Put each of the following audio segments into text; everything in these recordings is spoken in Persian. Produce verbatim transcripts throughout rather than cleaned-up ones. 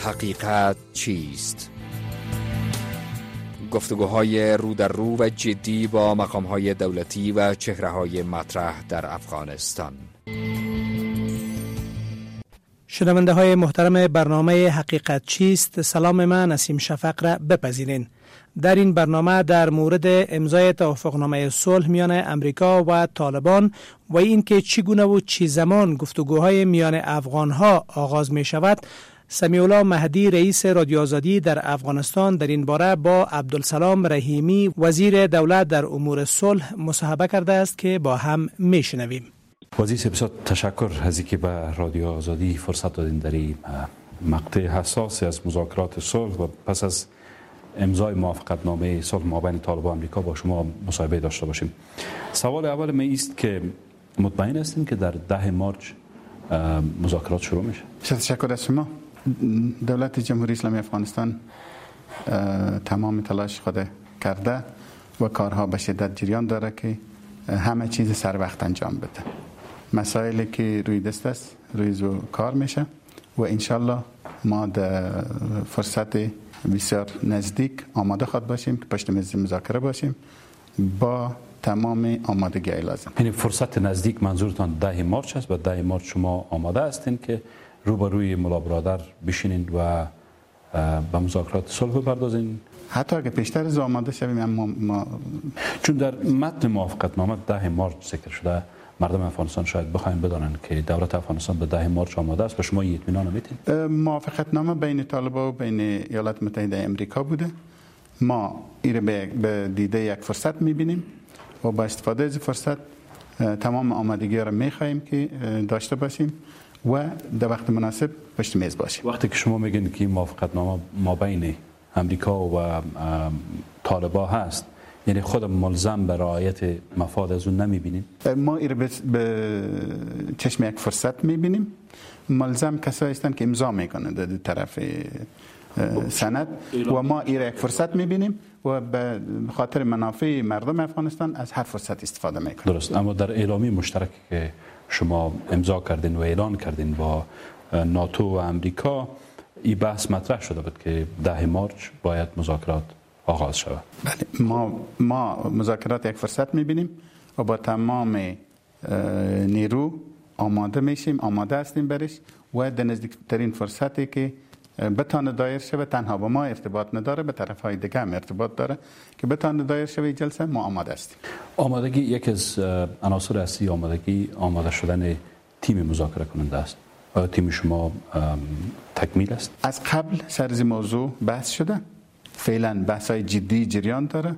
حقیقت چیست؟ گفتگوهای رو در رو و جدی با مقام‌های دولتی و چهره‌های مطرح در افغانستان. شنونده های محترم برنامه حقیقت چیست، سلام من نسیم شفق را بپذیرین. در این برنامه در مورد امضای توافقنامه صلح میان امریکا و طالبان و اینکه چگونه و چه زمان گفتگوهای میان افغانها آغاز می شود، سمیع الله مهدی رئیس رادیو آزادی در افغانستان در این باره با عبدالسلام رحیمی وزیر دولت در امور صلح مصاحبه کرده است که با هم میشنویم. وزیر بسیار تشکر از اینکه به رادیو آزادی فرصت دادین در این مقطع حساسی از مذاکرات صلح و پس از امضای موافقتنامه صلح مابین طالبان و امریکا با شما مصاحبه داشته باشیم. سوال اول من است که مطمئن هستین که در ده مارچ مذاکرات شروع میشه؟ تشکر از شما. دولت جمهوری اسلامی افغانستان تمام تلاش خود کرده و کارها به شدت جریان داره که همه چیز سر وقت انجام بده. مسائلی که روی دست است روی زو کار میشه و انشالله ما در فرصت بسیار نزدیک آماده خود باشیم که پشت میز مذاکره باشیم با تمام آمادگی لازم. یعنی فرصت نزدیک منظورتان ده مارچ است و ده مارچ شما آماده هستین که روبروی ملا برادر بشینید و به مذاکرات صلح بپردازین؟ حتی اگه پیشتر از آماده شویم اما ما چون در متن موافقتنامه ده مارچ ذکر شده، مردم افغانستان شاید بخواین بدانن که دولت افغانستان به ده مارچ آماده است. به شما این اطمینان میدین؟ موافقتنامه بین طالبان و بین ایالات متحده امریکا بوده. ما این به دیده یک فرصت میبینیم و با استفاده از فرصت تمام آمادگی را میخواهیم که داشته باشیم و در وقت مناسب پشت میز باشیم. وقتی که شما میگین که موافقتنامه ما بین امریکا و طالبان هست، یعنی خود ملزم به رعایت مفاد از اون نمیبینیم؟ ما این به چشم یک فرصت میبینیم. ملزم کسایی هستند که امضا میکنند در طرف سند و ما این یک فرصت میبینیم و به خاطر منافع مردم افغانستان از هر فرصت استفاده میکنیم. درست. اما در اعلامیه مشترک که شما امضا کردین و اعلان کردین با ناتو و امریکا، این بحث مطرح شده بود که ده مارچ باید مذاکرات آغاز شود. بله، ما ما مذاکرات یک فرصت میبینیم و با تمام نیرو آماده میشیم، آماده هستیم برش و در نزدیکترین فرصتی که بتانه دایر شود، تنها با ما ارتباط نداره، به طرف های دیگه هم ارتباط داره که بتانه دایر شود جلسه، ما آماده هستیم. آمادگی یک از عناصر اصلی آمادگی آماده شدن تیم مذاکره کننده است. آیا تیم شما تکمیل است؟ از قبل سر از موضوع بحث شده. فعلا بحث های جدی جریان داره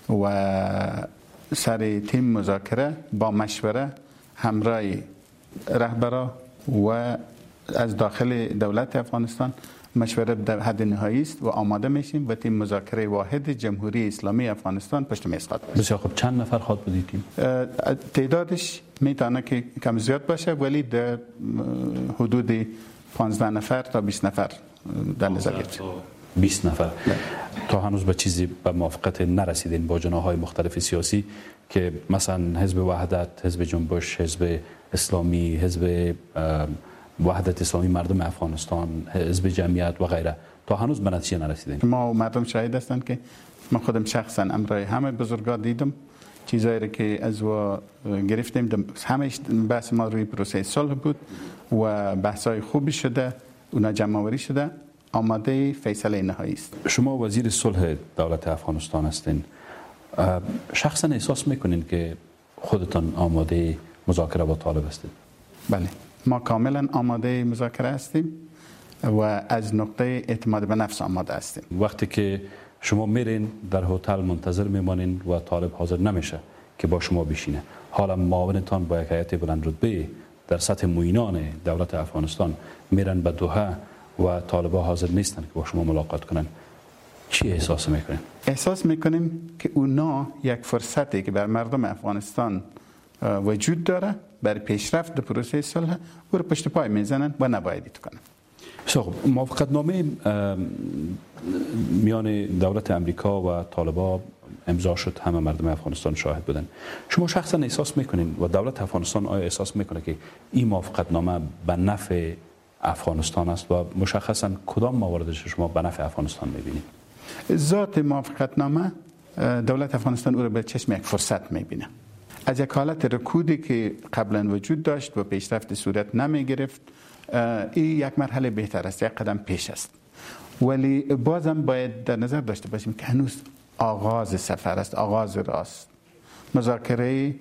و سر تیم مذاکره با مشوره همراه رهبرا و از داخل دولت افغانستان مشوره در حد نهایی است و آماده میشیم و تیم مذاکره واحد جمهوری اسلامی افغانستان پشت میز خواهد بود. بسیار خوب. چند نفر خواهد بود تیم؟ تعدادش میتونه که کم زیاد باشه ولی در حدود پانزده نفر تا بیست نفر در نظر گرفته. بیست نفر. تا هنوز به چیزی به موافقت نرسیدین با جناح‌های مختلف سیاسی که مثلا حزب وحدت، حزب جنبش، حزب اسلامی، حزب وحدت اسلامی مردم افغانستان، حزب جمعیت و غیره، تا هنوز به نتیجه نرسیدین؟ ما و مردم شاهد هستند که من خودم شخصا امرای همه بزرگان دیدم، چیزایی که از و گرفتیم، همه بحث ما روی پروسه صلح بود و بحث‌های خوبی شده، اونا جمع آوری شده، آماده فیصله نهایی است. شما وزیر صلح دولت افغانستان هستین. شخصا احساس میکنین که خودتان آماده مذاکره با طالب هستید؟ بله، ما کاملا آماده مذاکره هستیم و از نقطه اعتماد به نفس آماده هستیم. وقتی که شما میرین در هتل منتظر میمانین و طالب حاضر نمیشه که با شما بشینه، حالا معاونتان با یک هیئت بلند رتبه در سطح معینان دولت افغانستان میرن به دوحه و طالبا حاضر نیستن که با شما ملاقات کنن، چی احساس میکنین؟ احساس میکنیم که اونا یک فرصتی که بر مردم افغانستان وجود داره برای پیشرفت در پروسه صلح او رو پشت پای میزنن و نباید کنن. بسیار خوب. موافقتنامه میان دولت امریکا و طالبان امضا شد، همه مردم افغانستان شاهد بودن. شما شخصا احساس میکنین و دولت افغانستان آیا احساس میکنه که این موافقتنامه به نفع افغانستان است و مشخصا کدام مواردش شما به نفع افغانستان میبینید؟ ذات موافقتنامه دولت افغانستان او را به چشم یک فرصت میبینه. از یک حالت رکودی که قبلا وجود داشت و پیشرفت صورت نمی گرفت، این یک مرحله بهتر است، یک قدم پیش است. ولی بازم باید در نظر داشته باشیم که هنوز آغاز سفر است، آغاز راست. مذاکره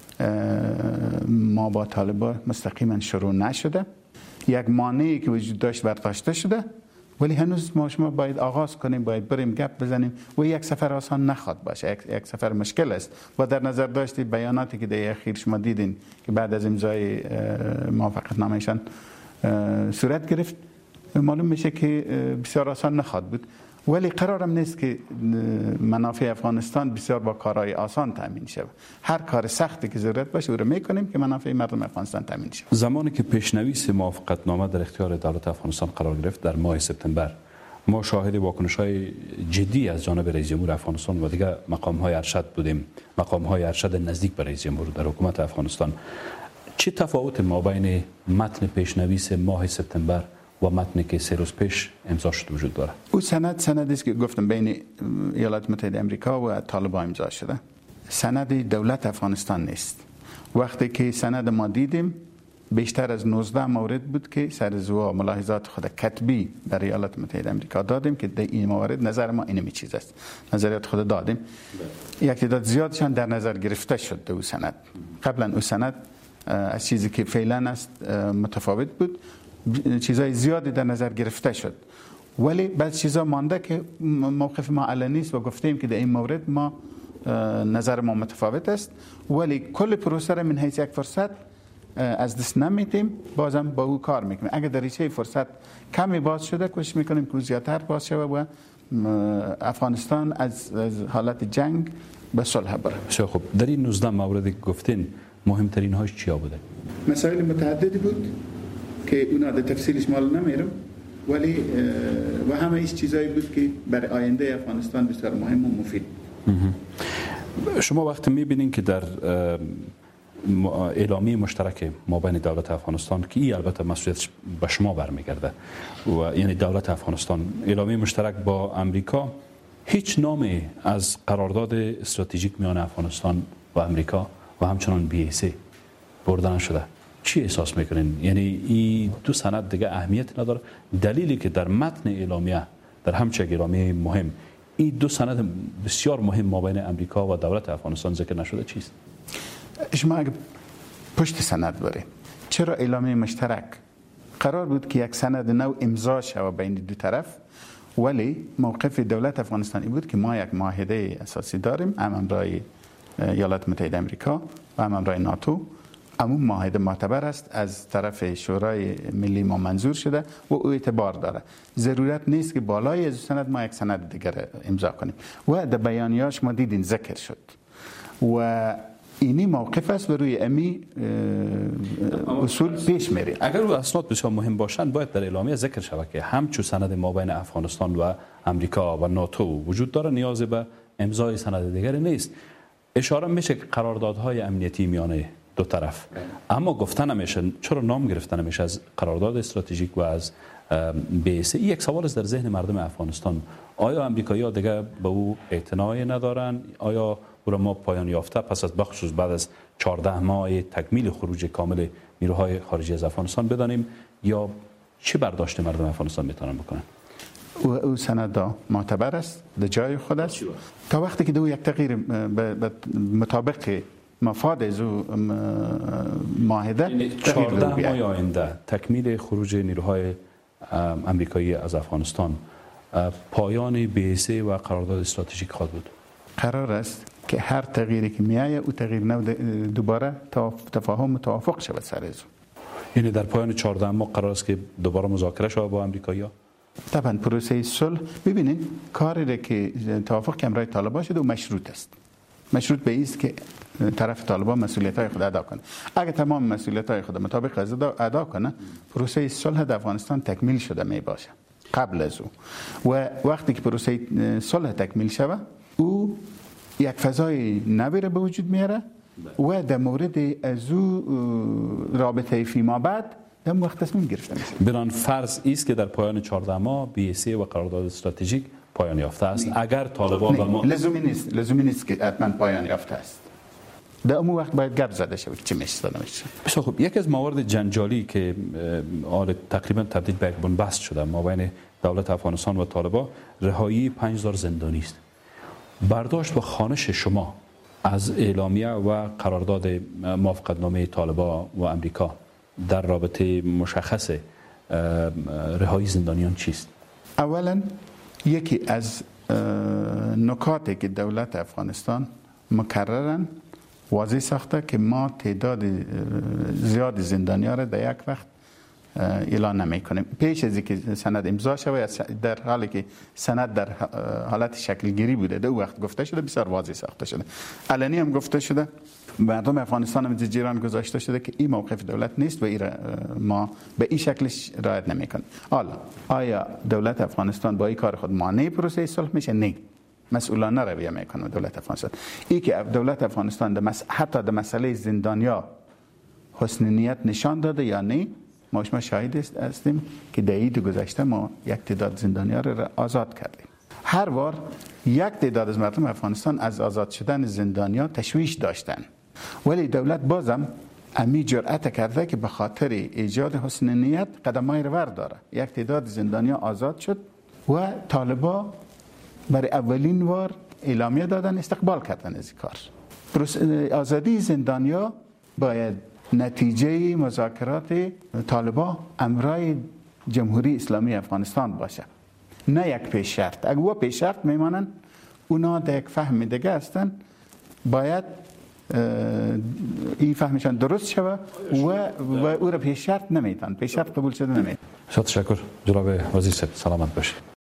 ما با طالبان مستقیما شروع نشده، یک مانعی که وجود داشت برداشته شده، ولی هنوز ما شما باید آغاز کنیم، باید بریم گپ بزنیم و یک سفر آسان نخواد باشه، یک, یک سفر مشکل است. و در نظر داشتی بیاناتی که در اخیر شما دیدین که بعد از امضای موافقت نامه‌شان صورت گرفت، معلوم میشه که بسیار آسان نخواد بود. ولی قرارم نیست که منافع افغانستان بسیار با کارهای آسان تامین شود. هر کار سختی که ضرورت باشه او رو میکنیم که منافع مردم افغانستان تامین شود. زمانی که پیشنویس موافقت نامه در اختیار دولت افغانستان قرار گرفت در ماه سپتامبر، ما شاهد واکنش‌های جدی از جانب رئیس جمهور افغانستان و دیگر مقام‌های ارشد بودیم، مقام‌های ارشد نزدیک به رئیس جمهور در حکومت افغانستان. چه تفاوت مابین متن پیشنویس ماه سپتامبر و متنی که سه روز پیش امضا شده وجود داره؟ او سند سندی است که گفتم بین ایالات متحده آمریکا و طالبان امضا شده. سند دولت افغانستان نیست. وقتی که سند ما دیدیم بیشتر از نوزده مورد بود که سرزوا ملاحظات خود کتبی برای ایالات متحده آمریکا دادیم که در این موارد نظر ما اینمی چیز است. نظریات خود دادیم. یک تعداد زیادشان در نظر گرفته شد در او سند. قبلا او سند از چیزی که فعلا است متفاوت بود، چیزای زیادی در نظر گرفته شد، ولی بعض چیزا مانده که موقف ما علنی است و گفتیم که در این مورد ما نظر ما متفاوت است، ولی کل پروسه را من حیث یک فرصت از دست نمیدیم، بازم با او کار میکنیم. اگر دریچه فرصت کمی باز شده کوشش میکنیم که زیادتر باز شود و افغانستان از حالت جنگ به صلح بره. بسیار خوب. در این نوزده موردی که گفتین مهمترین هاش چیا بوده؟ مسائل متعددی بود که اونا در تفصیلش مال نمیرم، ولی و همه ایش چیزایی بود که برای آینده افغانستان بسیار مهم و مفید. شما وقتی میبینین که در اعلامیه مشترک مابین دولت افغانستان که این البته مسئولیتش به شما برمیگرده و یعنی دولت افغانستان، اعلامیه مشترک با امریکا، هیچ نامی از قرارداد استراتژیک میان افغانستان و امریکا و همچنان بی ای سی برده نشده. چی احساس میکنین؟ یعنی این دو سند دیگه اهمیت نداره؟ دلیلی که در متن اعلامیه در همچه اعلامیه مهم این دو سند بسیار مهم مابین امریکا و دولت افغانستان ذکر نشده چیست؟ شما اگه پشت سند برید، چرا اعلامیه مشترک قرار بود که یک سند نو امضا شود بین دو طرف، ولی موقف دولت افغانستان این بود که ما یک معاهده اساسی داریم، هم امرای ایالات متحده آمریکا و هم امرای ناتو. اما معاهده معتبر است، از طرف شورای ملی ما منظور شده و او اعتبار داره. ضرورت نیست که بالای از سند ما یک سند دیگر امضا کنیم و در بیانیه‌اش ما دیدین ذکر شد و اینی موقف است و روی امی اصول پیش میره. اگر او اسناد بسیار مهم باشند باید در اعلامیه ذکر شود که همچو سند مابین افغانستان و امریکا و ناتو وجود داره، نیاز به امضای سند دیگری نیست. اشاره میشه که قراردادهای امنیتی میانه دو طرف، اما گفتن نمیشه، چرا نام گرفتن نمیشه از قرارداد استراتژیک و از بی ای سی؟ یک سوال است در ذهن مردم افغانستان. آیا امریکایی‌ها دیگه به او اعتنایی ندارن؟ آیا او را ما پایان یافته پس از بخصوص بعد از چهارده ماه تکمیل خروج کامل نیروهای خارجی از افغانستان بدانیم، یا چه برداشت مردم افغانستان میتونن بکنن؟ او, او سند معتبر است، در جای خود است تا وقتی که دو یک تغییر مطابق مفاد از معاهده چهارده ماه آینده تکمیل خروج نیروهای امریکایی از افغانستان، پایان بی ای سی و قرارداد استراتژیک خواهد بود. قرار است که هر تغییری که میایه او تغییر نو دوباره تفاهم و توافق شود سر از. یعنی در پایان چهارده ماه قرار است که دوباره مذاکره شود با امریکایی‌ها؟ طبعا پروسه صلح، ببینید کاری که توافق که امرای طالبان شده و مشروط است، مشروط به است که طرف طالبان مسئولیت‌های خود ادا کنه. اگه تمام مسئولیت‌های خود مطابق از ادا کنه، پروسه صلح در افغانستان تکمیل شده می باشه قبل از او. و وقتی که پروسه صلح تکمیل شود، او یک فضای نوی به وجود میاره و در مورد از او رابطه فیما بعد در وقت تصمیم گرفته میشه. بران فرض است که در پایان چهارده ماه بی سی و قرارداد استراتژیک پایان یافته است. نه. اگر طالبان و ما لزومی نیست لزومی نیست که حتما پایان یافته است. در اون وقت باید گپ زده شود چی میشه نمیشه. بسیار خوب. یکی از موارد جنجالی که آره تقریبا تبدیل به یک بنبست شده ما بین دولت افغانستان و طالبان رهایی پنج هزار زندانی است. برداشت و خوانش شما از اعلامیه و قرارداد موافقتنامه طالبان و امریکا در رابطه مشخص رهایی زندانیان چیست؟ اولا یکی از نکاتی که دولت افغانستان مکررن واضح ساخته که ما تعداد زیاد زندانیان را در یک وقت اعلان نمی کنیم. پیش از اینکه سند امضا شود در حالی که سند در حالت شکلگیری بوده در وقت گفته شده بسیار واضح ساخته شده. علنی هم گفته شده مردم افغانستان هم جیران گذاشته شده که این موقف دولت نیست و این ما به این شکلش رعایت نمی کنیم. حالا آیا دولت افغانستان با این کار خود مانع پروسه صلح میشه؟ نه. مسئولانه رویه میکنه دولت افغانستان. این که دولت افغانستان مس... حتی در مسئله زندانیا حسن نیت نشان داده یا نه ما شما شاهد هستیم که در عید گذشته ما یک تعداد زندانیا را آزاد کردیم. هر بار یک تعداد از مردم افغانستان از آزاد شدن زندانیا تشویش داشتن ولی دولت بازم امی جرأت کرده که به خاطر ایجاد حسن نیت قدمای رو برداره. یک تعداد زندانیا آزاد شد و طالبان برای اولین بار اعلامیه دادن استقبال کردن از این کار. آزادی زندانیا باید نتیجه مذاکرات طالبان امرای جمهوری اسلامی افغانستان باشه نه یک پیش شرط. اگر و پیش شرط میمانن اونا در یک فهم دیگه هستن باید این فهمشان درست شود و, و او را پیش شرط نمیتن پیش شرط قبول شده نمیتن. شاد تشکر جناب وزیر صاحب سلامت باشید.